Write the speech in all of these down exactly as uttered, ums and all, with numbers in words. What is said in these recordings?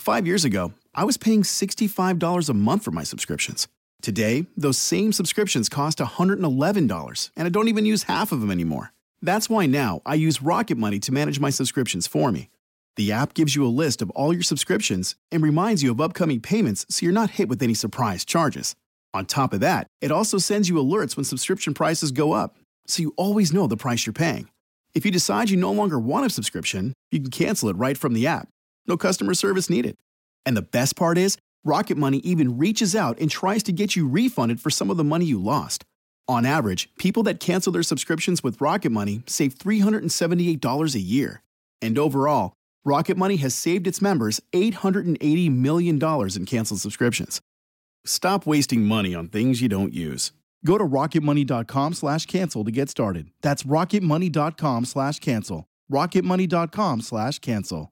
Five years ago, I was paying sixty-five dollars a month for my subscriptions. Today, those same subscriptions cost one hundred eleven dollars, and I don't even use half of them anymore. That's why now I use Rocket Money to manage my subscriptions for me. The app gives you a list of all your subscriptions and reminds you of upcoming payments so you're not hit with any surprise charges. On top of that, it also sends you alerts when subscription prices go up, so you always know the price you're paying. If you decide you no longer want a subscription, you can cancel it right from the app. No customer service needed. And the best part is, Rocket Money even reaches out and tries to get you refunded for some of the money you lost. On average, people that cancel their subscriptions with Rocket Money save three hundred seventy-eight dollars a year. And overall, Rocket Money has saved its members eight hundred eighty million dollars in canceled subscriptions. Stop wasting money on things you don't use. Go to rocketmoney.com slash cancel to get started. That's rocketmoney.com slash cancel. rocketmoney.com slash cancel.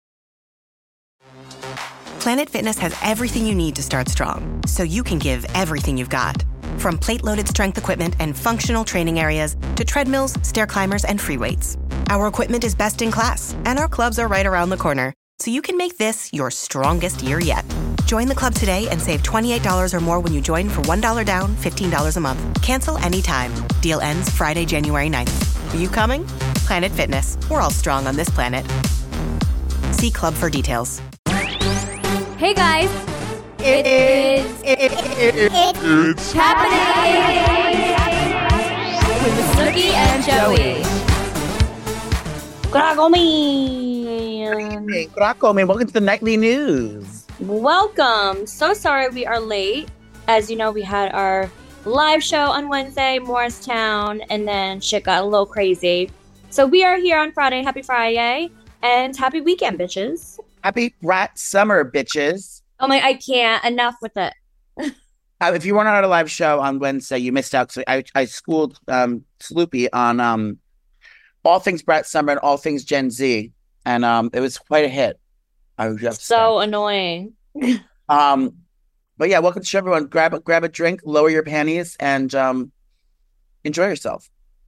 Planet Fitness has everything you need to start strong, so you can give everything you've got. From plate-loaded strength equipment and functional training areas to treadmills, stair climbers, and free weights. Our equipment is best in class, and our clubs are right around the corner, so you can make this your strongest year yet. Join the club today and save twenty-eight dollars or more when you join for one dollar down, fifteen dollars a month. Cancel anytime. Deal ends Friday, January ninth. Are you coming? Planet Fitness. We're all strong on this planet. See club for details. Hey guys, it is it, it, it, it, it's happening with Snooki and Joey. Gracoman. Hey, Gracoman, welcome to the nightly news. Welcome. So sorry we are late. As you know, we had our live show on Wednesday, Morristown, and then shit got a little crazy. So we are here on Friday. Happy Friday and happy weekend, bitches. Happy rat summer, bitches. Oh my, I can't. Enough with it. uh, if you weren't on our live show on Wednesday, you missed out. So I, I schooled um, Sloopy on um, all things Brat Summer and all things Gen Z. And um, it was quite a hit. I was just so annoying. um, But yeah, welcome to everyone. Grab a, grab a drink, lower your panties, and um, enjoy yourself.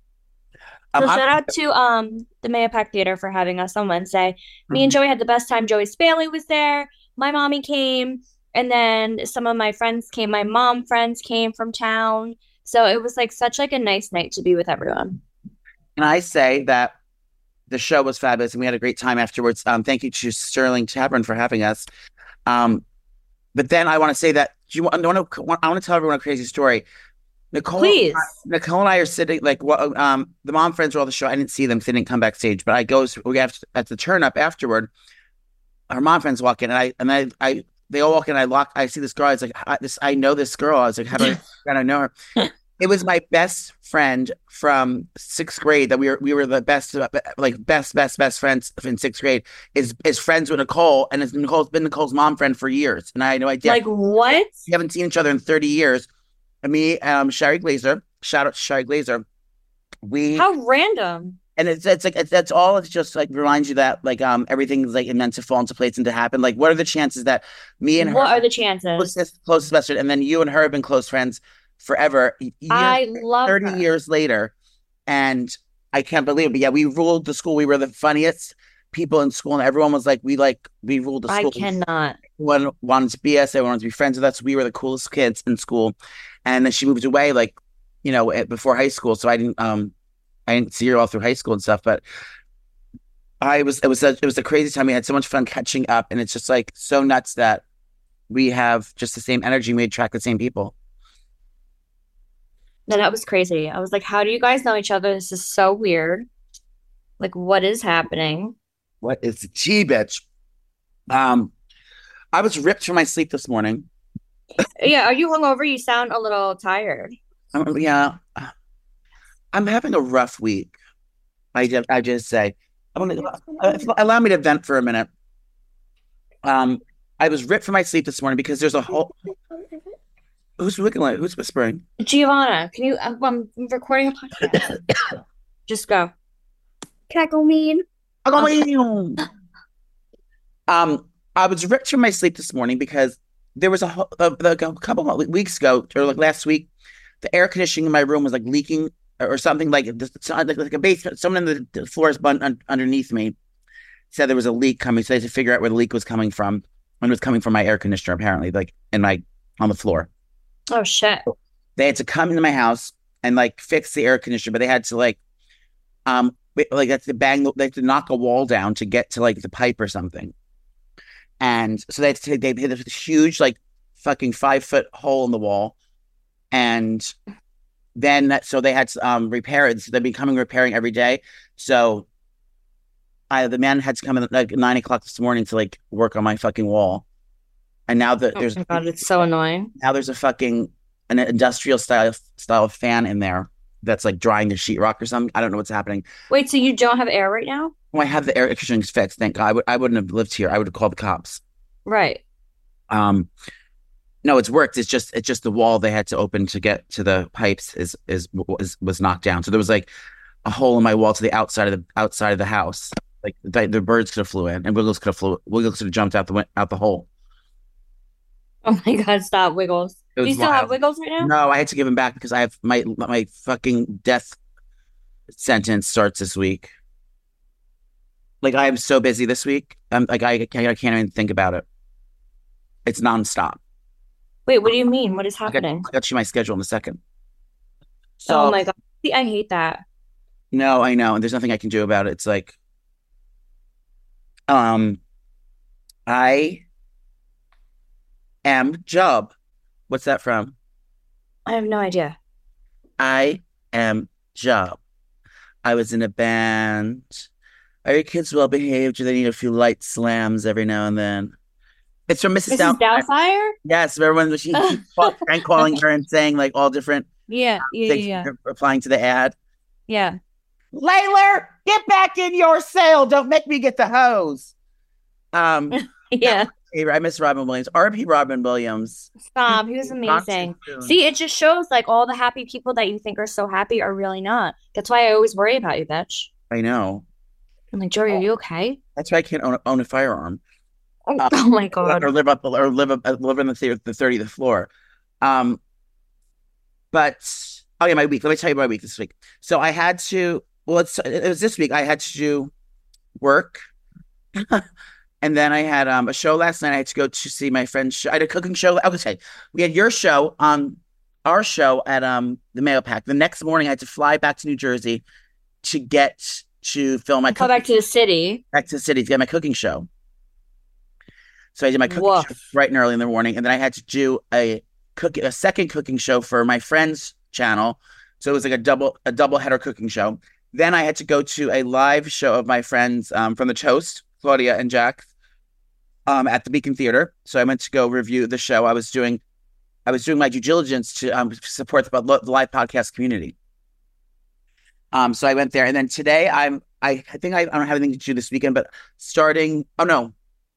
So um, shout out to um the Mahopac Theater for having us on Wednesday. Mm-hmm. Me and Joey had the best time. Joey's family was there. My mommy came. And then some of my friends came. My mom friends came from town. So it was like such like a nice night to be with everyone. And I say that the show was fabulous and we had a great time afterwards. Um, thank you to Sterling Tavern for having us. Um, but then I want to say that do you want, I want to I want to tell everyone a crazy story. Nicole, Please. Nicole and I are sitting like well, um, the mom friends were all the show. I didn't see them; they didn't come backstage. But I goes we have at the turn up afterward. Our mom friends walk in, and I and I, I they all walk in. I lock. I see this girl. I was like, I, this I know this girl. I was like, how do I, how do I know her? It was my best friend from sixth grade. That we were we were the best like best best best friends in sixth grade. Is is friends with Nicole, and Nicole's been Nicole's mom friend for years. And I had no idea. Like what? We haven't seen each other in thirty years. And me, um, Sherry Glazer, shout out to Sherry Glazer. We how random. And it's it's like it's, that's all. It's just like reminds you that like um everything's like meant to fall into place and to happen. Like, what are the chances that me and her what are the chances closest closest best friend, and then you and her have been close friends forever. Years, I love thirty her. years later, and I can't believe it. But yeah, we ruled the school. We were the funniest people in school, and everyone was like, we like we ruled the school. I cannot. Everyone wanted to be us. Everyone wanted to be friends with us. We were the coolest kids in school. And then she moved away, like, you know, before high school. So I didn't, um, I didn't see her all through high school and stuff. But I was, it was, a, it was a crazy time. We had so much fun catching up, and it's just like so nuts that we have just the same energy. We attract the same people. No, that was crazy. I was like, how do you guys know each other? This is so weird. Like, what is happening? What is the tea, bitch? Um, I was ripped from my sleep this morning. Yeah, are you hungover? You sound a little tired. Um, yeah, I'm having a rough week. I just, I just say, I want to allow me to vent for a minute. Um, I was ripped from my sleep this morning because there's a whole. Who's wiggling? Who's whispering? Giovanna, can you? I'm recording a podcast. Just go. Can I go mean? I go mean. Um, I was ripped from my sleep this morning because. There was a, a, a couple of weeks ago, or like last week, the air conditioning in my room was like leaking or something like like, like a basement. Someone in the floor is un, underneath me said there was a leak coming, so I had to figure out where the leak was coming from. and it was coming from my air conditioner, apparently, like in my on the floor. Oh shit! So they had to come into my house and like fix the air conditioner, but they had to like, um, like that's to bang, they had to knock a wall down to get to like the pipe or something, and so they had to, they hit a huge like fucking five foot hole in the wall, and then that so they had to um repair it. So they've been coming repairing every day. So I the man had to come in at like nine o'clock this morning to like work on my fucking wall. And now that oh there's my God, it's so annoying. Now there's a fucking an industrial style style fan in there that's like drying the sheetrock or something. I don't know what's happening. Wait, so you don't have air right now? Well, I have the air conditioning fixed. Thank God. I, w- I wouldn't have lived here. I would have called the cops. Right. Um, no, it's worked. It's just it's just the wall they had to open to get to the pipes is is was was knocked down. So there was like a hole in my wall to the outside of the outside of the house. Like the, the birds could have flew in, and Wiggles could have flew. Wiggles could have jumped out the out the hole. Oh my God! Stop, Wiggles. Do you still wild. have Wiggles right now? No, I had to give him back because I have my my fucking death sentence starts this week. Like I am so busy this week. I'm like I, I can't even think about it. It's nonstop. Wait, what do you mean? What is happening? I got you my schedule in a second. So, oh my God! See, I hate that. No, I know, and there's nothing I can do about it. It's like, um, I am Job. What's that from? I have no idea. I am Job. I was in a band. Are your kids well behaved? Do they need a few light slams every now and then? It's from Missus Missus Doubtfire. Doubtfire? Yes, everyone she and calling her and saying like all different yeah, yeah, things, yeah. replying to the ad. Yeah. Layla, get back in your cell. Don't make me get the hose. Um, yeah. I miss Robin Williams. R P Robin Williams. Stop. He was amazing. See, it just shows like all the happy people that you think are so happy are really not. That's why I always worry about you, bitch. I know. I'm like, Jory, are you okay? That's why I can't own, own a firearm. Oh, uh, oh my God. Or live up or live up live on the the thirtieth floor. Um, but oh yeah, my week. Let me tell you my week this week. So I had to. Well, it's it was this week. I had to do work, and then I had um a show last night. I had to go to see my friend's show. I had a cooking show. Okay, we had your show on our show at um the Mayo Pack. The next morning, I had to fly back to New Jersey to get to film my. Go back to the city. Back to the city to get my cooking show. So I did my cooking Woof. show bright and early in the morning, and then I had to do a cook a second cooking show for my friend's channel. So it was like a double a double header cooking show. Then I had to go to a live show of my friends um, from the Toast, Claudia and Jack, um, at the Beacon Theater. So I went to go review the show. I was doing I was doing my due diligence to um, support the, the live podcast community. Um, so I went there, and then today I'm I, I think I, I don't have anything to do this weekend, but starting oh no.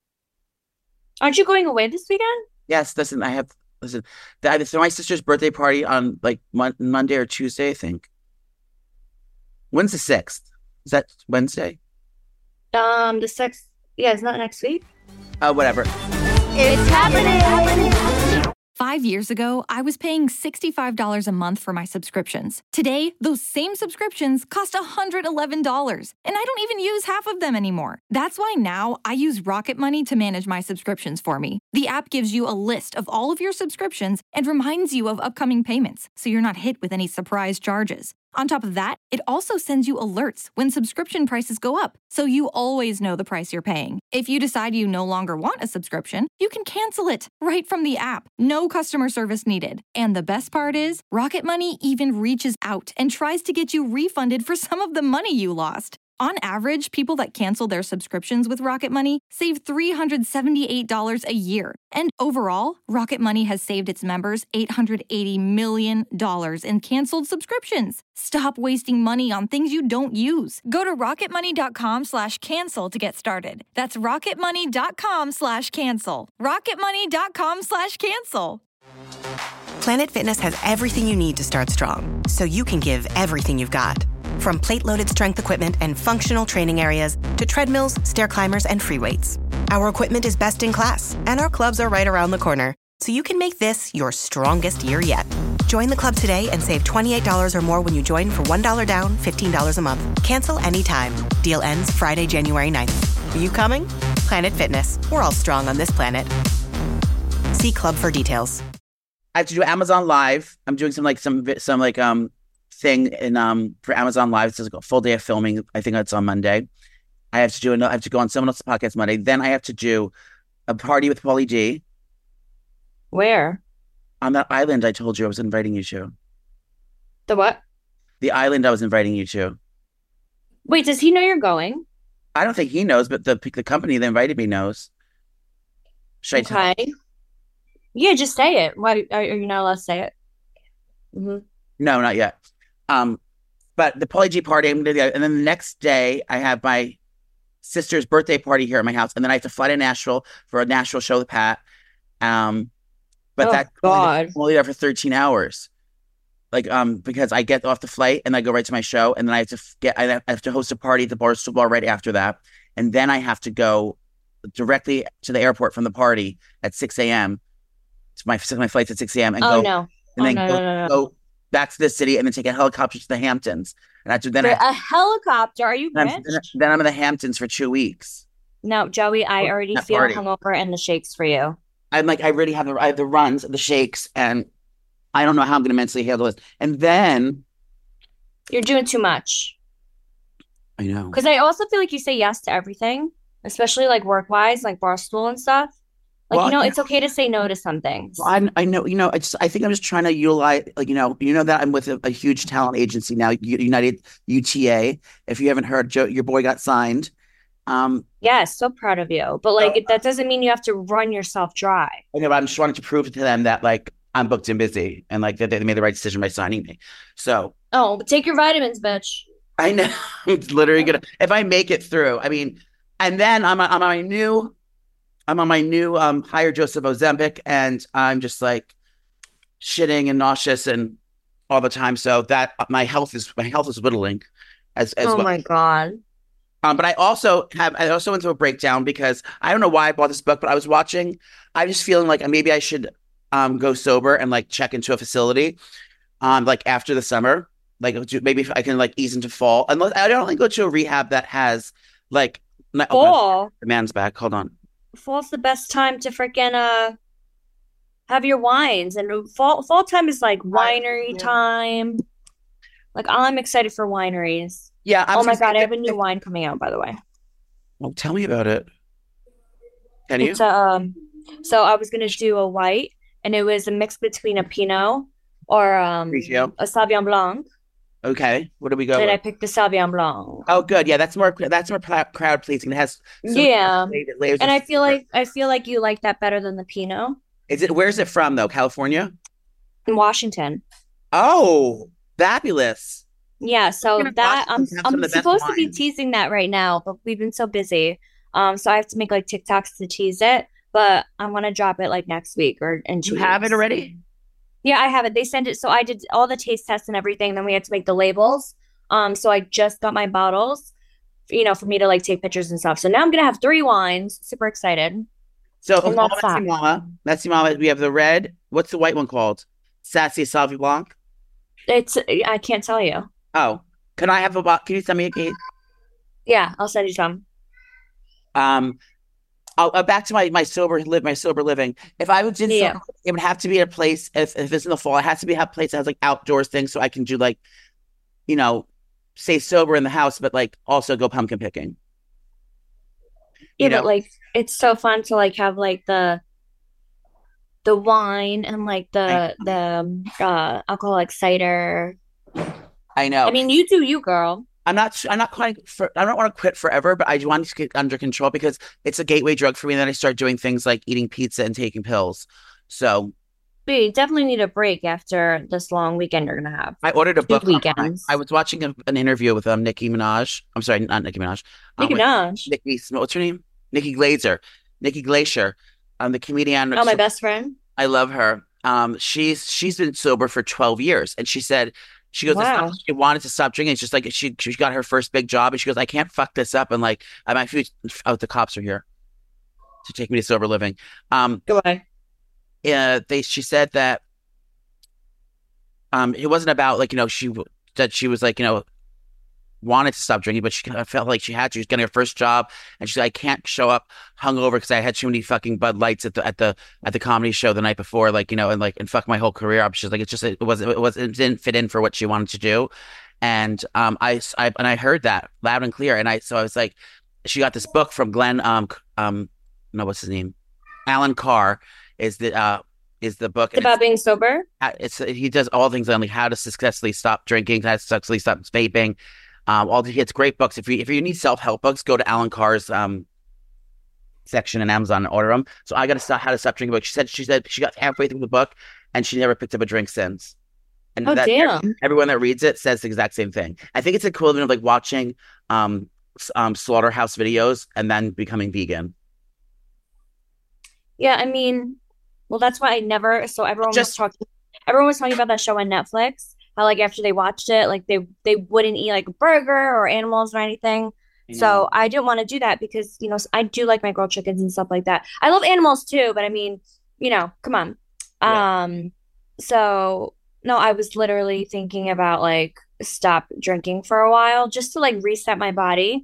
Aren't you going away this weekend? Yes, listen, I have, listen, the, so my sister's birthday party on like mon- Monday or Tuesday, I think. When's the sixth? Is that Wednesday? Um, the sixth, yeah, it's not next week. Oh, uh, whatever. It's happening. Five years ago, I was paying sixty-five dollars a month for my subscriptions. Today, those same subscriptions cost one hundred eleven dollars, and I don't even use half of them anymore. That's why now I use Rocket Money to manage my subscriptions for me. The app gives you a list of all of your subscriptions and reminds you of upcoming payments, so you're not hit with any surprise charges. On top of that, it also sends you alerts when subscription prices go up, so you always know the price you're paying. If you decide you no longer want a subscription, you can cancel it right from the app. No customer service needed. And the best part is, Rocket Money even reaches out and tries to get you refunded for some of the money you lost. On average, people that cancel their subscriptions with Rocket Money save three hundred seventy-eight dollars a year. And overall, Rocket Money has saved its members eight hundred eighty million dollars in canceled subscriptions. Stop wasting money on things you don't use. Go to rocketmoney.com slash cancel to get started. That's rocketmoney.com slash cancel. rocketmoney.com slash cancel. Planet Fitness has everything you need to start strong, so you can give everything you've got. From plate-loaded strength equipment and functional training areas to treadmills, stair climbers, and free weights. Our equipment is best in class, and our clubs are right around the corner, so you can make this your strongest year yet. Join the club today and save twenty-eight dollars or more when you join for one dollar down, fifteen dollars a month. Cancel anytime. Deal ends Friday, January ninth. Are you coming? Planet Fitness. We're all strong on this planet. See Club for details. I have to do Amazon Live. I'm doing some like some some like um thing in um for Amazon Live. It's a full day of filming. I think that's on Monday. I have to do another, I have to go on someone else's podcast Monday. Then I have to do a party with Pauly D. Where? On that island I told you I was inviting you to. The what? The island I was inviting you to. Wait, does he know you're going? I don't think he knows, but the the company that invited me knows. Should okay. I tell him? Yeah, just say it. Why are you not allowed to say it? Mm-hmm. No, not yet. Um, but the Pauly G party, I'm gonna do, and then the next day I have my sister's birthday party here at my house, and then I have to fly to Nashville for a Nashville show with Pat. Um, but oh, that God, I'm only there for thirteen hours. Like, um, because I get off the flight and I go right to my show, and then I have to get, I have to host a party at the Barstool Bar right after that, and then I have to go directly to the airport from the party at six a.m. It's my my flight's at six a.m. and oh, go, no. and oh, then no, go, no, no, no. go back to the city, and then take a helicopter to the Hamptons, and after then I, a helicopter? Are you then rich? I'm, then, then I'm in the Hamptons for two weeks. No, Joey, I already that feel party. hungover and the shakes for you. I'm like, I really have the I have the runs, the shakes, and I don't know how I'm going to mentally handle this. And then you're doing too much. I know, because I also feel like you say yes to everything, especially like work wise, like Barstool and stuff. Like, well, you know, it's okay to say no to some things. Well, I, I know, you know, I just, I think I'm just trying to utilize, like, you know, you know that I'm with a, a huge talent agency now, United U T A. If you haven't heard, Joe, your boy got signed. Um, yes, so proud of you. But like, so, that doesn't mean you have to run yourself dry. I know, but I'm just wanting to prove to them that like I'm booked and busy, and like that they made the right decision by signing me. So, oh, but take your vitamins, bitch. I know. It's literally gonna. If I make it through, I mean, and then I'm I'm on my new, I'm on my new um higher dose of Ozempic, and I'm just like shitting and nauseous and all the time. So that my health is my health is whittling. As as oh well. my God. Um, but I also have I also went to a breakdown because I don't know why I bought this book, but I was watching. I was feeling like maybe I should um go sober and like check into a facility, um like after the summer, like maybe if I can like ease into fall. Unless I don't think go to a rehab that has like fall. Oh, the man's back. Hold on. Fall's the best time to freaking uh have your wines, and fall fall time is like winery yeah. time. Like I'm excited for wineries. Yeah. I'm oh my God, I have a new wine coming out, by the way. Well, tell me about it. Can you? It's a, um. So I was gonna do a white, and it was a mix between a Pinot or um Grigio. a Sauvignon Blanc. Okay, what do we go? Then with? I picked the Sauvignon Blanc. Oh, good. Yeah, that's more that's more crowd pleasing. It has so yeah, layers and I feel like I feel like you like that better than the Pinot. Is it? Where's it from though? California? In Washington. Oh, fabulous. Yeah, so that I'm I'm supposed to be teasing that right now, but we've been so busy. Um, so I have to make like TikToks to tease it, but I'm gonna drop it like next week or in two You have weeks. it already? Yeah, I have it. They sent it, so I did all the taste tests and everything. Then we had to make the labels. Um, so I just got my bottles, you know, for me to like take pictures and stuff. So now I'm gonna have three wines. Super excited. So Messi Mama, Messi Mama, we have the red. What's the white one called? Sassy Sauvignon Blanc. It's I can't tell you. Oh, can I have a box? Can you send me a case? Yeah, I'll send you some. Um, I'll, uh, back to my my sober live my sober living. If I was in, yeah. sober, it would have to be a place. If if it's in the fall, it has to be a place that has like outdoors things, so I can do like, you know, stay sober in the house, but like also go pumpkin picking. Yeah, you know? But like it's so fun to like have like the the wine and like the the uh alcoholic cider. I know. I mean, you do you, girl. I'm not. I'm not quite. For, I don't want to quit forever, but I want to get under control because it's a gateway drug for me. And then I start doing things like eating pizza and taking pills. So, but you definitely need a break after this long weekend you're gonna have. I ordered a book. Weekends. I was watching a, an interview with um Nicki Minaj. I'm sorry, not Nicki Minaj. Nicki um, Minaj. Nicki. What's her name? Nikki Glazer. Nikki Glacier. Um, the comedian. Oh, my best friend. I love her. Um, she's she's been sober for twelve years, and she said. She goes, wow. She wanted to stop drinking. It's just like she she got her first big job, and she goes, I can't fuck this up. And like, I might feel oh, the cops are here to take me to sober living. Um, Go ahead. Yeah, they. She said that um, it wasn't about like you know she that she was like you know wanted to stop drinking, but she kind of felt like she had to. She was getting her first job, and she's like, I can't show up hungover because I had too many fucking Bud Lights at the at the at the comedy show the night before, like, you know, and like and fuck my whole career up. She's like, it's just it was it was it didn't fit in for what she wanted to do, and um I, I and I heard that loud and clear, and I so I was like, she got this book from Glenn um um no what's his name Alan Carr is the uh is the book it's about it's, being sober. It's he does all things on like how to successfully stop drinking, how to successfully stop vaping. Um, all the, it's great books. If you if you need self help books, go to Alan Carr's um section in Amazon and order them. So I got to stop how to stop drinking book. She said she said she got halfway through the book and she never picked up a drink since. And oh that, damn! Everyone that reads it says the exact same thing. I think it's equivalent of like watching um um slaughterhouse videos and then becoming vegan. Yeah, I mean, well, that's why I never. So everyone Just, was talking. Everyone was talking about that show on Netflix. How like after they watched it, like they they wouldn't eat like a burger or animals or anything. Yeah. So I didn't want to do that because, you know, I do like my grilled chickens and stuff like that. I love animals too, but I mean, you know, come on. Yeah. Um, so no, I was literally thinking about like stop drinking for a while just to like reset my body.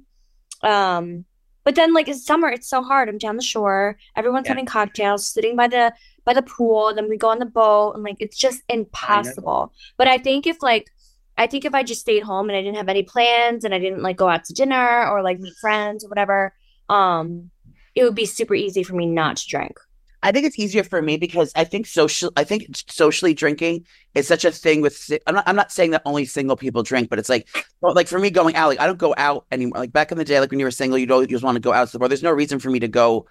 Um, but then like it's summer, it's so hard. I'm down the shore, everyone's yeah. having cocktails, sitting by the by the pool, then we go on the boat, and like it's just impossible. I but I think if like I think if I just stayed home and I didn't have any plans and I didn't like go out to dinner or like meet friends or whatever, um, it would be super easy for me not to drink. I think it's easier for me because I think social I think socially drinking is such a thing with I'm not I'm not saying that only single people drink, but it's like well, like for me going out, like I don't go out anymore. Like back in the day, like when you were single, you'd always you just want to go out to the bar. There's no reason for me to go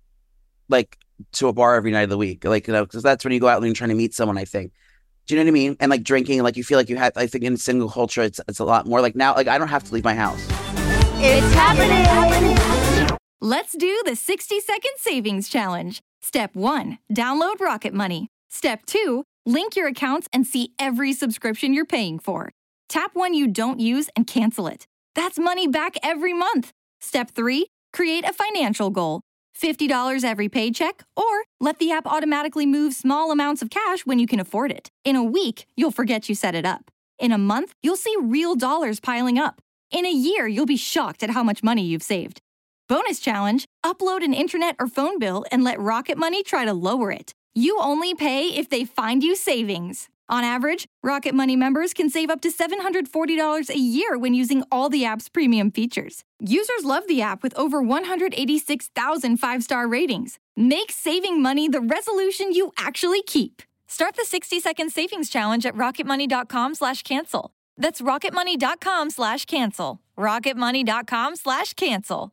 like to a bar every night of the week, like, you know, because that's when you go out and you're trying to meet someone, I think. Do you know what I mean? And like drinking, like you feel like you have, I think in single culture, it's it's a lot more like now, like I don't have to leave my house. It's happening. Let's do the sixty second savings challenge. Step one, download Rocket Money. Step two, link your accounts and see every subscription you're paying for. Tap one you don't use and cancel it. That's money back every month. Step three, create a financial goal. fifty dollars every paycheck, or let the app automatically move small amounts of cash when you can afford it. In a week, you'll forget you set it up. In a month, you'll see real dollars piling up. In a year, you'll be shocked at how much money you've saved. Bonus challenge, upload an internet or phone bill and let Rocket Money try to lower it. You only pay if they find you savings. On average, Rocket Money members can save up to seven hundred forty dollars a year when using all the app's premium features. Users love the app with over one hundred eighty-six thousand five-star ratings. Make saving money the resolution you actually keep. Start the sixty second savings challenge at rocketmoney.com slash cancel. That's rocketmoney.com slash cancel. rocketmoney.com slash cancel.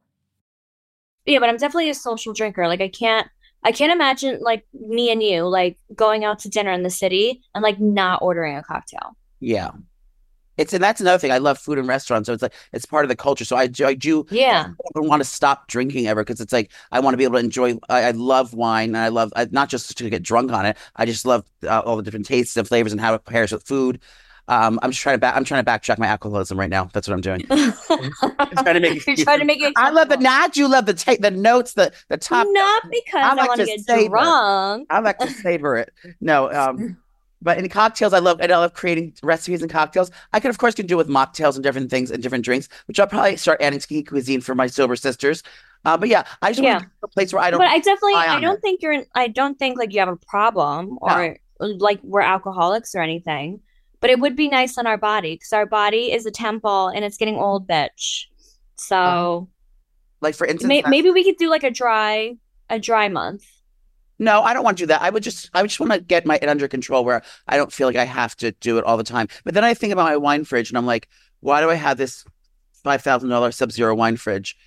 Yeah, but I'm definitely a social drinker. Like I can't I can't imagine like me and you like going out to dinner in the city and like not ordering a cocktail. Yeah. It's and that's another thing. I love food and restaurants, so it's like it's part of the culture. So I, I do. Yeah. I don't want to stop drinking ever because it's like I want to be able to enjoy. I, I love wine, and I love I, not just to get drunk on it. I just love uh, all the different tastes and flavors and how it pairs with food. Um, I'm just trying to back. I'm trying to backtrack my alcoholism right now. That's what I'm doing. I'm trying to make. You're trying to make it. I love the not. You love the take the notes, the the top. Not because I, like I want to get savor. drunk. I like to savor it. No. Um. But in cocktails, I love, and I love creating recipes and cocktails. I can, of course, can do with mocktails and different things and different drinks, which I'll probably start adding ski cuisine for my sober sisters. Uh, but yeah, I just yeah. want to a place where I don't. But I definitely, I don't it. think you're. In, I don't think like you have a problem or no. like we're alcoholics or anything. But it would be nice on our body because our body is a temple and it's getting old, bitch. So, um, like for instance, may, maybe we could do like a dry, a dry month. No, I don't want to do that. I would just, I just want to get my it under control where I don't feel like I have to do it all the time. But then I think about my wine fridge and I'm like, why do I have this five thousand dollars Sub-Zero wine fridge?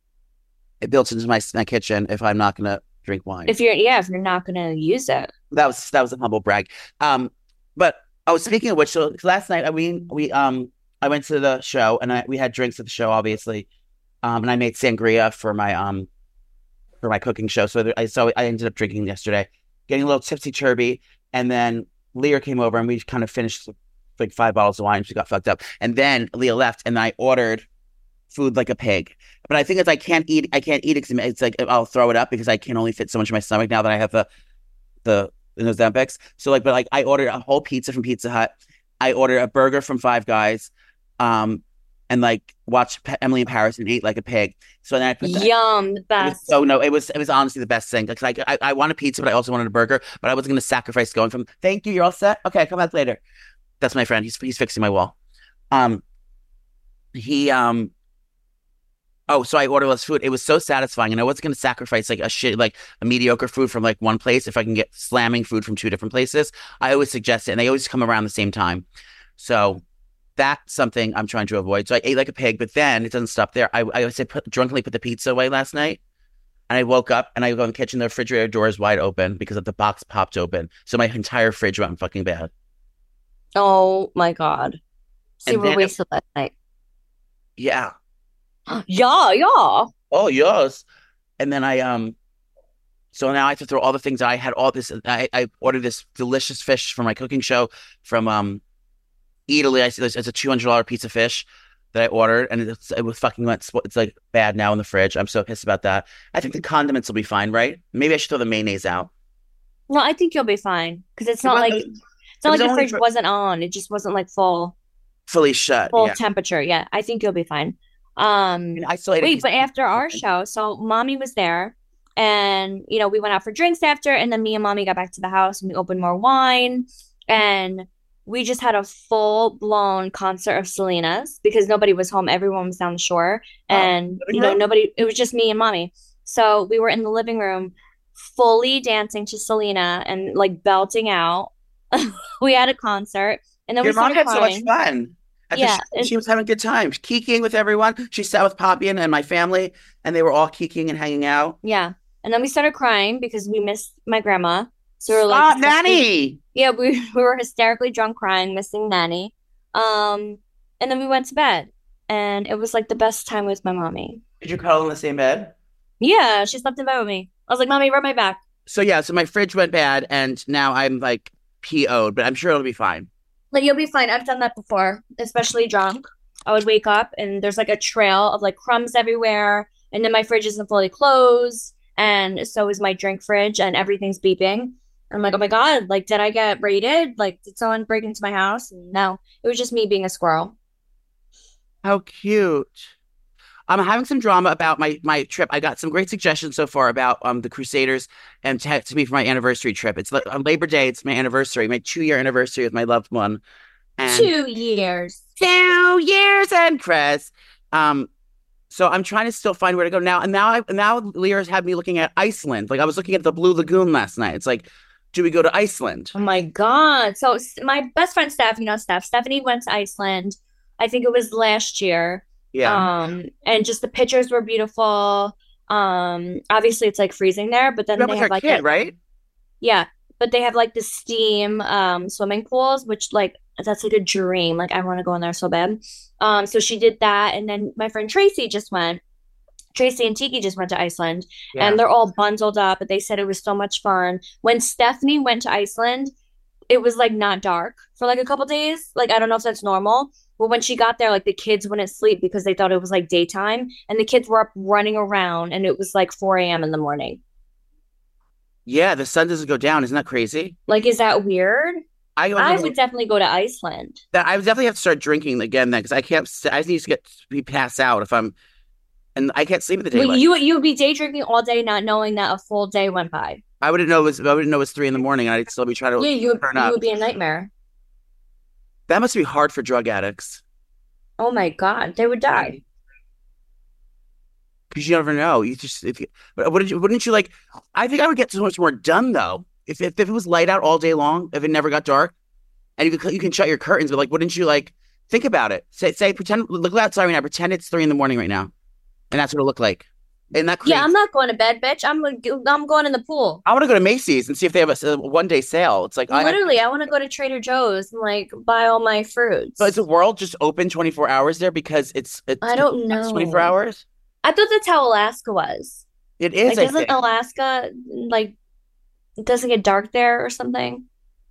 It built into my my kitchen if I'm not going to drink wine. If you're, yeah, if you're not going to use it. That was that was a humble brag. Um, but oh, speaking of which, so last night we we um I went to the show and I we had drinks at the show, obviously, um, and I made sangria for my um. for my cooking show. So I so I ended up drinking yesterday, getting a little tipsy-turvy, and then Leah came over and we kind of finished like five bottles of wine. She got fucked up. And then Leah left and I ordered food like a pig. But I think it's I can't eat I can't eat it because it's like I'll throw it up because I can only fit so much in my stomach now that I have the the the Ozempics. So like but like I ordered a whole pizza from Pizza Hut. I ordered a burger from Five Guys. Um and like watched P- Emily in Paris and ate like a pig. So then I put that, Yum, the best. So no, it was it was honestly the best thing. Because like I, I wanted pizza, but I also wanted a burger. But I was going to sacrifice going from. Thank you, you're all set. Okay, come back later. That's my friend. He's he's fixing my wall. Um, he um. Oh, so I ordered less food. It was so satisfying, and I wasn't going to sacrifice like a shit, like a mediocre food from like one place if I can get slamming food from two different places. I always suggest it, and they always come around the same time. So that's something I'm trying to avoid. So I ate like a pig, but then it doesn't stop there. I I said put, drunkenly put the pizza away last night, and I woke up and I go in the kitchen. The refrigerator door is wide open because of the box popped open. So my entire fridge went fucking bad. Oh my God! So you were wasted last night. Yeah. Yeah, yeah. Oh, yes. And then I, um, so now I have to throw all the things I had, all this, I, I ordered this delicious fish for my cooking show from, um, Italy. I see it's a two hundred dollars piece of fish that I ordered, and it's, it was fucking, it's, it's like bad now in the fridge. I'm so pissed about that. I think the condiments will be fine, right? Maybe I should throw the mayonnaise out. No, I think you'll be fine. Because it's not like, it's not like the fridge for... wasn't on. It just wasn't like full. Fully shut. Full yeah. temperature. Yeah, I think you'll be fine. Um, isolated wait, but after our show, so mommy was there, and you know we went out for drinks after, and then me and mommy got back to the house and we opened more wine, and we just had a full blown concert of Selena's because nobody was home, everyone was down the shore, and oh, you know nobody. It was just me and mommy, so we were in the living room, fully dancing to Selena and like belting out. We had a concert, and then Your we started mom had crying. so much fun. Yeah, she, she was having a good time, kikiing with everyone. She sat with Poppy and, and my family, and they were all kikiing and hanging out. Yeah, and then we started crying because we missed my grandma. So we were Stop, like, Nanny. Yeah, we we were hysterically drunk, crying, missing Nanny. Um, and then we went to bed, and it was like the best time with my mommy. Did you cuddle in the same bed? Yeah, she slept in bed with me. I was like, "Mommy, rub my back." So yeah, so my fridge went bad, and now I'm like P O'd, but I'm sure it'll be fine. Like, you'll be fine. I've done that before, especially drunk. I would wake up and there's like a trail of like crumbs everywhere. And then my fridge isn't fully closed. And so is my drink fridge and everything's beeping. I'm like, oh my God, like, did I get raided? Like, did someone break into my house? No, it was just me being a squirrel. How cute. I'm having some drama about my, my trip. I got some great suggestions so far about um the Crusaders and to, to me for my anniversary trip. It's on Labor Day. It's my anniversary, my two year anniversary with my loved one. And two years. Two years and Chris. Um, so I'm trying to still find where to go now. And now I now Leah's had me looking at Iceland. Like I was looking at the Blue Lagoon last night. It's like, do we go to Iceland? Oh my God. So my best friend Steph, you know Steph, Stephanie went to Iceland. I think it was last year. Yeah. Um, and just the pictures were beautiful. Um, obviously it's like freezing there, but then that they was have our like kid, a, right? Yeah, but they have like the steam um swimming pools, which like that's like a dream. Like I want to go in there so bad. Um, so she did that, and then my friend Tracy just went. Tracy and Tiki just went to Iceland, yeah. And they're all bundled up. But they said it was so much fun. When Stephanie went to Iceland, it was like not dark for like a couple days. Like I don't know if that's normal. But when she got there, like the kids wouldn't sleep because they thought it was like daytime, and the kids were up running around, and it was like four a.m. in the morning. Yeah, the sun doesn't go down. Isn't that crazy? Like, is that weird? I, I would definitely go to Iceland. That I would definitely have to start drinking again then because I can't. I need to get to be pass out if I'm, and I can't sleep in the daylight. Well, you you would be day drinking all day, not knowing that a full day went by. I wouldn't know it was. I wouldn't know it was three in the morning, and I'd still be trying to. Yeah, you would. Turn you up. would be a nightmare. That must be hard for drug addicts. Oh my God, they would die. Because you never know. You just if you, but wouldn't you? Wouldn't you like? I think I would get so much more done though if if, if it was light out all day long. If it never got dark, and you could you can shut your curtains. But like, wouldn't you like think about it? Say say pretend look outside right now. Pretend it's three in the morning right now, and that's what it looked like. And that yeah, I'm not going to bed, bitch. I'm I'm going in the pool. I want to go to Macy's and see if they have a, a one day sale. It's like literally, I, I want to go to Trader Joe's and like buy all my fruits. So is the world just open twenty-four hours there because it's, it's I don't know twenty-four hours? I thought that's how Alaska was. It is. Like, doesn't Alaska like it doesn't get dark there or something?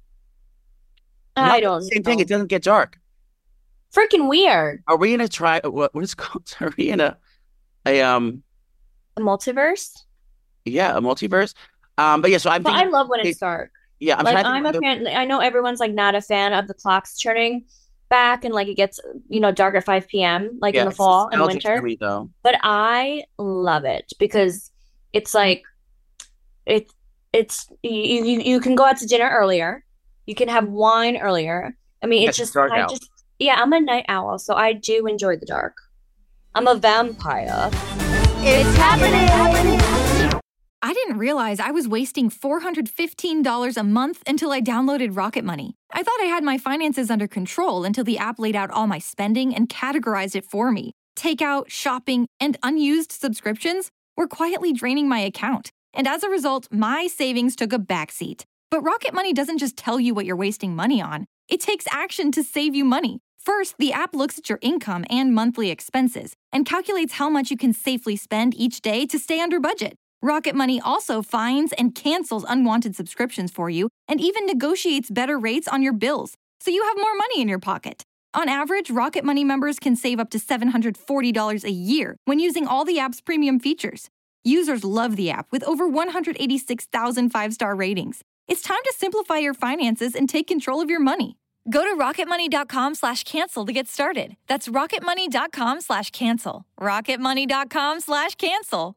Not I don't. Same know. thing. It doesn't get dark. Freaking weird. Are we in a try? What what is it called? Are we in a a um a multiverse? Yeah, a multiverse. Um, but yeah, so I'm. But thinking, I love when it's dark. Yeah, I'm like trying to I'm a fan. I know everyone's like not a fan of the clocks turning back and like it gets, you know, dark at five p.m. like Yeah, in the it's fall and nostalgic winter. for me, though. But I love it because it's like it it's you you, you can go out to dinner earlier. You can have wine earlier. I mean, it's Yes, just dark I out. just yeah, I'm a night owl, so I do enjoy the dark. I'm a vampire. It's happening. I didn't realize I was wasting four hundred fifteen dollars a month until I downloaded Rocket Money. I thought I had my finances under control until the app laid out all my spending and categorized it for me. Takeout, shopping, and unused subscriptions were quietly draining my account. And as a result, my savings took a backseat. But Rocket Money doesn't just tell you what you're wasting money on. It takes action to save you money. First, the app looks at your income and monthly expenses and calculates how much you can safely spend each day to stay under budget. Rocket Money also finds and cancels unwanted subscriptions for you and even negotiates better rates on your bills, so you have more money in your pocket. On average, Rocket Money members can save up to seven hundred forty dollars a year when using all the app's premium features. Users love the app with over one hundred eighty-six thousand five-star ratings. It's time to simplify your finances and take control of your money. Go to rocketmoney.com slash cancel to get started. That's rocketmoney.com slash cancel. rocketmoney.com slash cancel.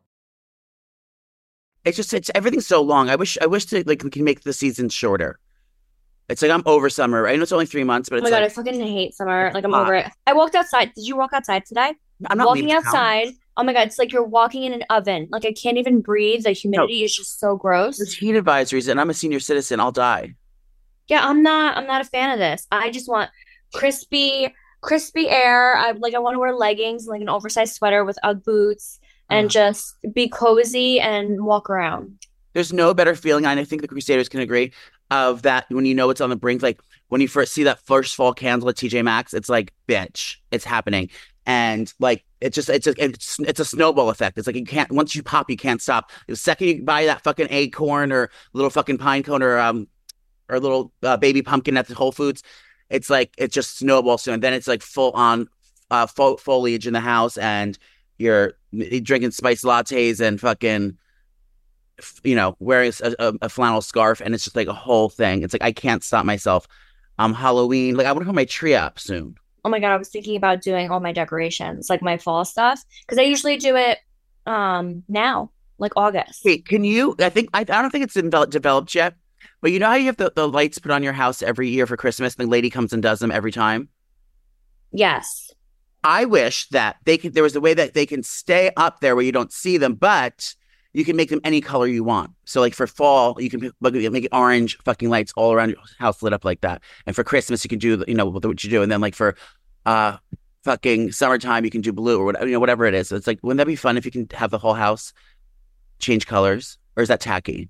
It's just it's everything's so long. I wish I wish to like we can make the season shorter. It's like I'm over summer. I know it's only three months, but Oh it's my God, like, I fucking hate summer. Like I'm hot. over it. I walked outside. Did you walk outside today? I'm not walking leaving town. outside. Oh my God, it's like you're walking in an oven. Like I can't even breathe. The humidity is just so gross. There's heat advisories, and I'm a senior citizen. I'll die. Yeah, I'm not I'm not a fan of this. I just want crispy, crispy air. I like I want to wear leggings, like an oversized sweater with Ugg boots, and Ugh. just be cozy and walk around. There's no better feeling, and I think the Crusaders can agree, of that when you know it's on the brink. Like when you first see that first fall candle at T J Maxx, it's like, bitch, it's happening. And like it's just it's a it's it's a snowball effect. It's like you can't once you pop, you can't stop. The second you buy that fucking acorn or little fucking pine cone or um or little uh, baby pumpkin at the Whole Foods, it's like it just snowballs soon. And then it's like full on uh fo- foliage in the house, and you're, you're drinking spiced lattes and fucking, you know, wearing a, a, a flannel scarf, and it's just like a whole thing. It's like I can't stop myself. Um, Halloween, like I want to put my tree up soon. Oh my God, I was thinking about doing all my decorations, like my fall stuff, because I usually do it um now, like August. Wait, can you? I think I, I don't think it's developed, developed yet, but you know how you have the, the lights put on your house every year for Christmas, and the lady comes and does them every time. Yes. I wish that they could. There was a way that they can stay up there where you don't see them, but you can make them any color you want. So like for fall, you can make it orange fucking lights all around your house lit up like that. And for Christmas, you can do, you know, what you do. And then like for uh fucking summertime, you can do blue or whatever, you know, whatever it is. So it's like, wouldn't that be fun if you can have the whole house change colors? Or is that tacky?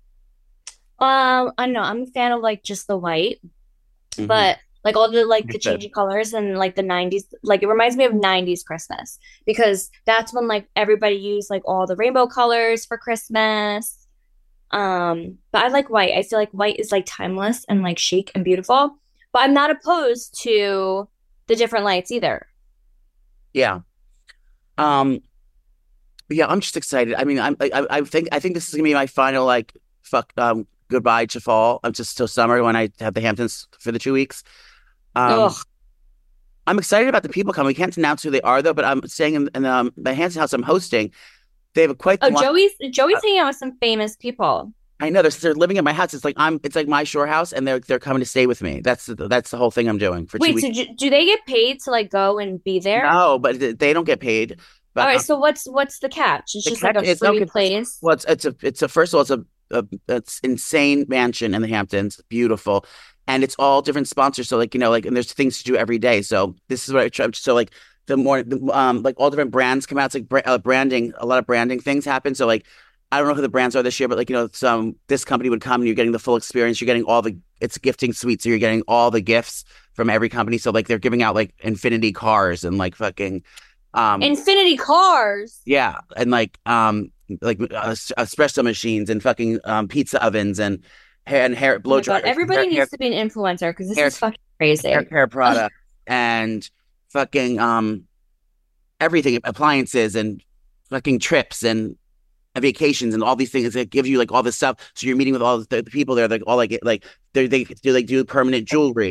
Um, I don't know. I'm a fan of like just the white, Mhm. but like all the like the Like the- changing colors and like the nineties, like it reminds me of nineties Christmas because that's when like everybody used like all the rainbow colors for Christmas. Um, but I like white. I feel like white is like timeless and like chic and beautiful. But I'm not opposed to the different lights either. Yeah. Um. Yeah, I'm just excited. I mean, I'm, I, I think, I think this is gonna be my final like fuck um goodbye to fall. I'm just till summer when I have the Hamptons for the two weeks. Um, Ugh. I'm excited about the people coming. We can't announce who they are though, but I'm staying in, in um, the Hanson house I'm hosting. They have a quite. Oh, the one- Joey's Joey's hanging out with some famous people. I know they're, they're living at my house. It's like I'm. It's like my shore house, and they're they're coming to stay with me. That's the, that's the whole thing I'm doing for two Wait, weeks. so do, do they get paid to like go and be there? No, but th- they don't get paid. But, All right, um, so what's what's the catch? It's the just like catch- a it's no free good- place. Well, it's it's a it's a first of all it's a, a it's insane mansion in the Hamptons, beautiful, and it's all different sponsors. So like you know like and there's things to do every day. So this is what I try. So like the more the, um like all different brands come out. It's like bra- uh, branding. A lot of branding things happen. So like I don't know who the brands are this year, but like you know some this company would come and you're getting the full experience. You're getting all the it's a gifting suite, so you're getting all the gifts from every company. So like they're giving out like Infinity cars and like fucking. Um, Infinity cars. Yeah, and like um like uh, espresso machines and fucking um pizza ovens and hair and hair blow Oh my God, dryers. everybody hair, needs hair, to be an influencer because this hair- is fucking crazy. hair, hair product and fucking um everything, appliances and fucking trips and vacations and all these things that give you like all this stuff. So you're meeting with all the, the people there, like all like like they they do like do permanent jewelry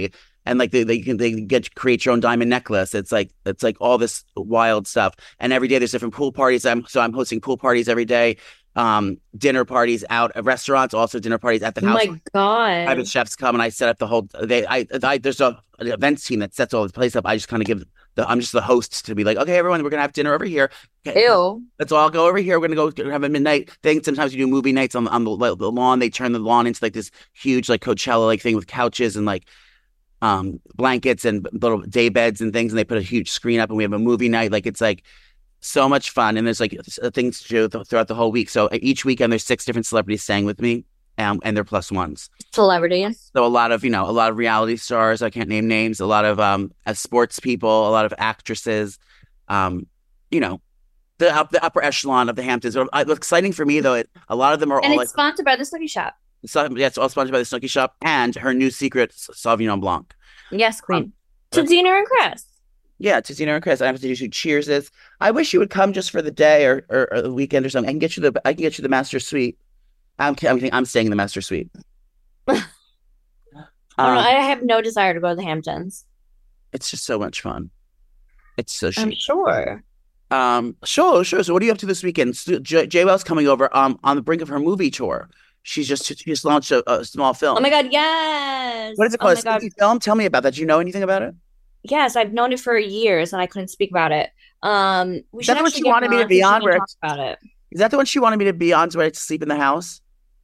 and like they they can they get to create your own diamond necklace. It's like it's like all this wild stuff. And every day there's different pool parties. I'm so I'm hosting pool parties every day. Um, dinner parties out at restaurants, also dinner parties at the Oh house. my God. Private chefs come and I set up the whole. They I, I there's a an events team that sets all the place up. I just kind of give the I'm just the host to be like, okay, everyone, we're gonna have dinner over here. Okay, Ew. let's all go over here. We're gonna go have a midnight thing. Sometimes you do movie nights on on the, the lawn. They turn the lawn into like this huge like Coachella like thing with couches and like um blankets and little day beds and things. And they put a huge screen up and we have a movie night. Like it's like so much fun. And there's like things to do th- throughout the whole week. So each weekend there's six different celebrities staying with me. Um, and they're plus ones. Celebrities. So a lot of, you know, a lot of reality stars. I can't name names. A lot of um, uh, sports people. A lot of actresses. Um, you know, the up the upper echelon of the Hamptons. Uh, What's exciting for me though, it, a lot of them are And all it's like, sponsored by the Snooki Shop. so, yeah, it's all sponsored by the Snooki Shop and her new secret Sauvignon Blanc. Yes, Queen. Um, To Dina and Chris. Yeah, Tizina and Chris. I have to do two cheerses. I wish you would come just for the day or, or, or the weekend or something. I can get you the I can get you the master suite. I'm I'm, I'm staying in the master suite. I don't know. Um, I have no desire to go to the Hamptons. It's just so much fun. It's so I'm chic. sure. Um, sure, sure. So, what are you up to this weekend? J- J- J-Well's coming over. Um, on the brink of her movie tour. She's just she just launched a, a small film. Oh my God, yes. What is it Oh called? my A God. Sneaky film? Tell me about that. Do you know anything about it? Yes, I've known it for years and I couldn't speak about it. Um, we Is should that what actually she get wanted her me to on be so she on, can where talk it's- about it. Is that the one she wanted me to be on, so I had to sleep in the house?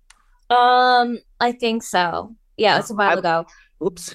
Um, I think so. Yeah, it's a while I- ago. Oops.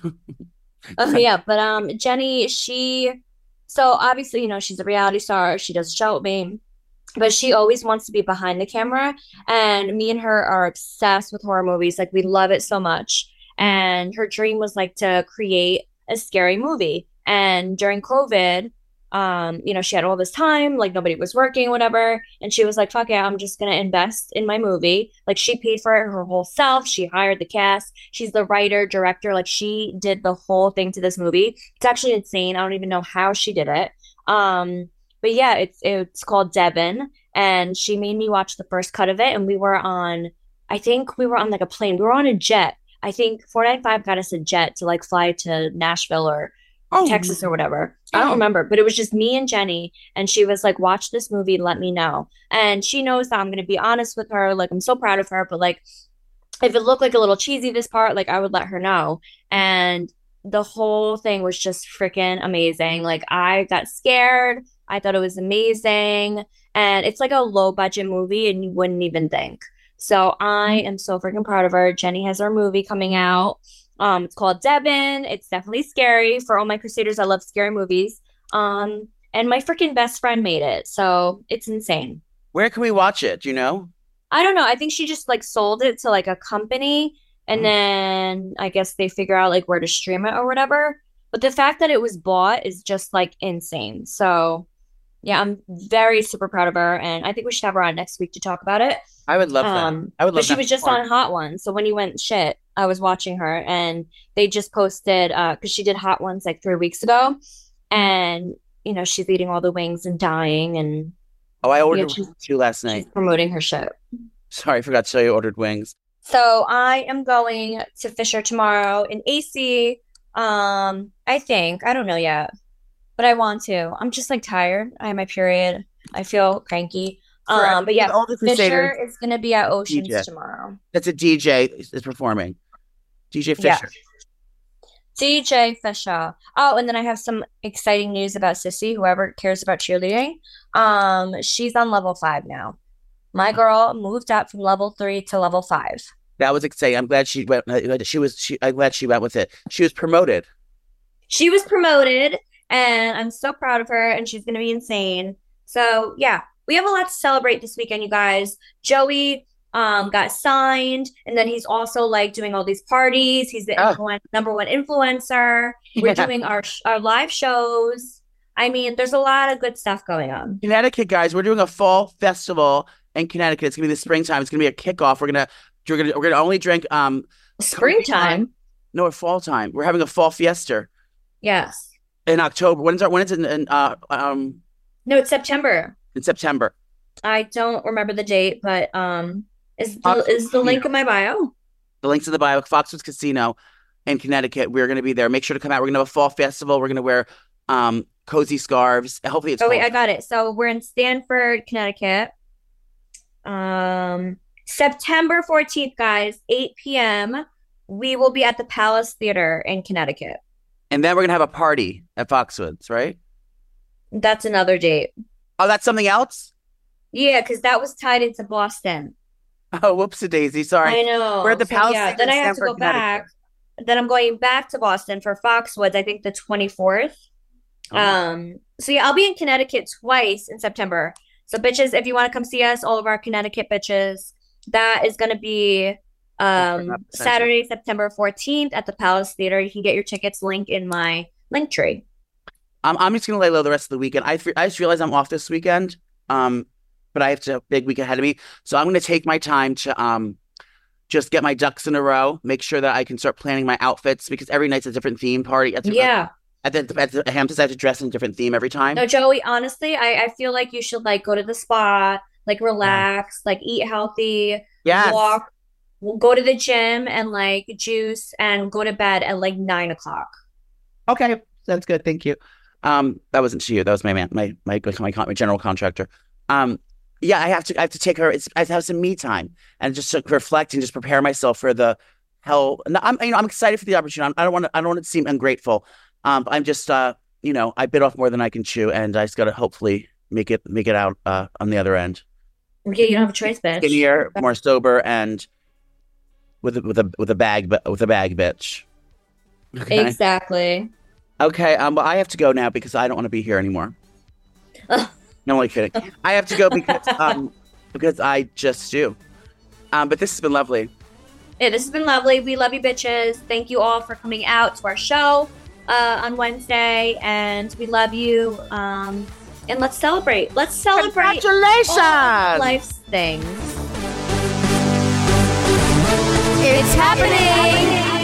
Oh yeah, but um, Jenny, she, so obviously, you know, she's a reality star. She does show me, but she always wants to be behind the camera. And me and her are obsessed with horror movies. Like we love it so much. And her dream was like to create a scary movie. And during COVID, um, you know, she had all this time, like nobody was working, whatever. And she was like, fuck yeah, I'm just gonna invest in my movie. Like she paid for it her whole self. She hired the cast. She's the writer, director. Like she did the whole thing to this movie. It's actually insane. I don't even know how she did it. Um, but yeah, it's it's called Devin, and she made me watch the first cut of it. And we were on, I think we were on like a plane. We were on a jet. I think four ninety-five got us a jet to like fly to Nashville or Oh, Texas or whatever. I don't remember, but it was just me and Jenny, and she was like, watch this movie, let me know. And she knows that I'm going to be honest with her. Like, I'm so proud of her, but like, if it looked like a little cheesy, this part, like, I would let her know. And the whole thing was just freaking amazing. Like, I got scared. I thought it was amazing. And it's like a low budget movie, and you wouldn't even think. So I am so freaking proud of her. Jenny has her movie coming out. Um, it's called Devin. It's definitely scary. For all my Crusaders, I love scary movies. Um, and my freaking best friend made it, so it's insane. Where can we watch it? Do you know? I don't know. I think she just like sold it to like a company, and Mm. then I guess they figure out like where to stream it or whatever. But the fact that it was bought is just like insane. So yeah, I'm very super proud of her, and I think we should have her on next week to talk about it. I would love that. Um, I would love but she that was just more. on Hot Ones. So when you went shit, I was watching her, and they just posted uh because she did Hot Ones like three weeks ago, and you know she's eating all the wings and dying, and Oh, I ordered Yeah, she's- two last she's night. promoting her shit. Sorry, I forgot to tell you I ordered wings. So I am going to Fisher tomorrow in A C. Um, I think I don't know yet, but I want to. I'm just like tired. I have my period. I feel cranky. Um, but yeah, all the Fisher Crusaders. is gonna be at Oceans D J. tomorrow. That's a D J is is performing. D J Yeah. Fisher. D J Fisher. Oh, and then I have some exciting news about Sissy, whoever cares about cheerleading. Um, she's on level five now. My girl moved up from level three to level five. That was exciting. I'm glad she went. She was. She. I'm glad she went with it. She was promoted. She was promoted, and I'm so proud of her, and she's gonna be insane. So yeah, we have a lot to celebrate this weekend, you guys. Joey um got signed, and then he's also like doing all these parties. He's the Oh. influen- number one influencer. We're Yeah. doing our sh- our live shows. I mean, there's a lot of good stuff going on. Connecticut, guys. We're doing a fall festival in Connecticut. It's gonna be the springtime. It's gonna be a kickoff. We're gonna. We're gonna. We're gonna only drink. Um. Springtime. No, fall time. We're having a fall fiesta Yes. in October. When is our? When is it? In, in uh. Um. No, it's September. In September. I don't remember the date, but um, is the, Fox is the link Casino. in my bio? The links in the bio. Foxwoods Casino. in Connecticut. We're going to be there. Make sure to come out. We're going to have a fall festival. We're going to wear um, cozy scarves. Hopefully it's Oh, cold. wait, I got it. So we're in Stamford, Connecticut. Um, September fourteenth, guys, eight p.m. We will be at the Palace Theater in Connecticut. And then we're going to have a party at Foxwoods, right? That's another date. Oh, that's something else? Yeah, because that was tied into Boston. Oh, whoops-a-daisy. Sorry. I know. We're at the So, Palace yeah, Theater then I in have to Stamford, go back. Then I'm going back to Boston for Foxwoods, I think the twenty-fourth. Oh. Um, so yeah, I'll be in Connecticut twice in September. So bitches, if you want to come see us, all of our Connecticut bitches, that is going to be um Saturday, September fourteenth at the Palace Theater. You can get your tickets link in my link tree. I'm, I'm just going to lay low the rest of the weekend. I, I just realized I'm off this weekend, um, but I have to big week ahead of me. So I'm going to take my time to um just get my ducks in a row, make sure that I can start planning my outfits because every night's a different theme party. At the, Yeah. At the, at the Hamptons, I have to dress in a different theme every time. No, Joey, honestly, I, I feel like you should like go to the spa, like relax, like eat healthy, Yes. walk, we'll go to the gym and like juice and go to bed at like nine o'clock. Okay, that's good. Thank you. Um, that wasn't to you. That was my man, my my my, my general contractor. Um, yeah, I have to I have to take her. It's I have to have some me time and just to reflect and just prepare myself for the hell. No, I'm you know I'm excited for the opportunity. I'm, I don't want to I don't want to seem ungrateful. Um, I'm just uh you know I bit off more than I can chew, and I just gotta hopefully make it make it out uh on the other end. Yeah, you don't have a choice, bitch. Skinnier, more sober, and with a, with a with a bag, but with a bag, bitch. Okay. Exactly. Okay. Um. Well, I have to go now because I don't want to be here anymore. No, I'm only kidding. I have to go because um because I just do. Um. But this has been lovely. Yeah, this has been lovely. We love you, bitches. Thank you all for coming out to our show uh, on Wednesday, and we love you. Um. And let's celebrate. Let's celebrate. Congratulations! All life's things. It's happening!